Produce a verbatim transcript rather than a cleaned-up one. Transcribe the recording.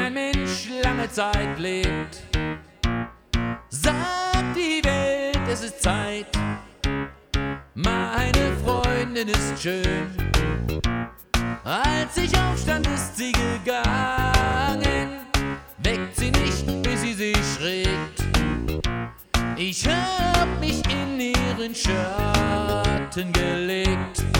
ein Mensch lange Zeit lebt, sagt die Welt, es ist Zeit. Meine Freundin ist schön. Als ich aufstand, ist sie gegangen. Weckt sie nicht, bis sie sich schrägt. Ich hab mich in ihren Schatten gelegt.